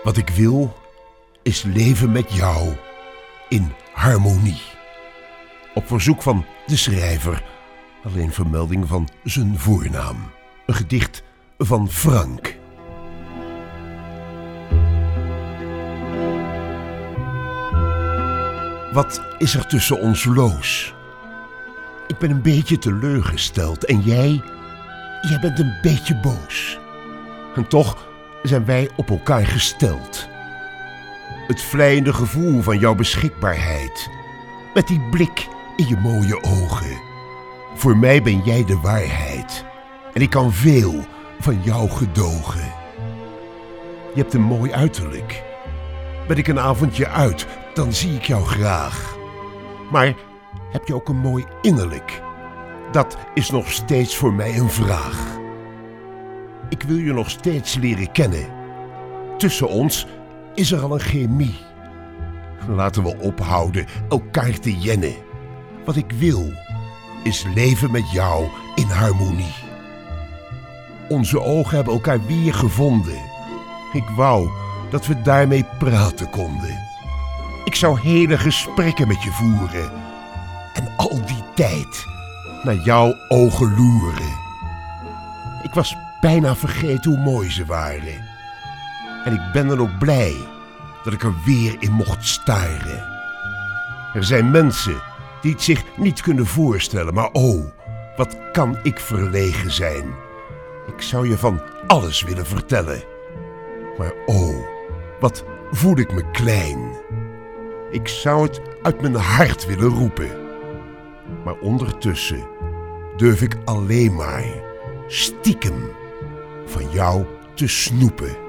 Wat ik wil, is leven met jou in harmonie. Op verzoek van de schrijver, alleen vermelding van zijn voornaam. Een gedicht van Frank. Wat is er tussen ons los? Ik ben een beetje teleurgesteld en jij bent een beetje boos. En toch zijn wij op elkaar gesteld. Het vleiende gevoel van jouw beschikbaarheid, met die blik in je mooie ogen. Voor mij ben jij de waarheid en ik kan veel van jou gedogen. Je hebt een mooi uiterlijk. Ben ik een avondje uit, dan zie ik jou graag. Maar heb je ook een mooi innerlijk? Dat is nog steeds voor mij een vraag. Ik wil je nog steeds leren kennen. Tussen ons is er al een chemie. Laten we ophouden elkaar te jennen. Wat ik wil, is leven met jou in harmonie. Onze ogen hebben elkaar weer gevonden. Ik wou dat we daarmee praten konden. Ik zou hele gesprekken met je voeren. En al die tijd naar jouw ogen loeren. Ik was bijna vergeten hoe mooi ze waren. En ik ben dan ook blij dat ik er weer in mocht staren. Er zijn mensen die het zich niet kunnen voorstellen, maar oh, wat kan ik verlegen zijn. Ik zou je van alles willen vertellen. Maar oh, wat voel ik me klein. Ik zou het uit mijn hart willen roepen. Maar ondertussen durf ik alleen maar stiekem van jou te snoepen.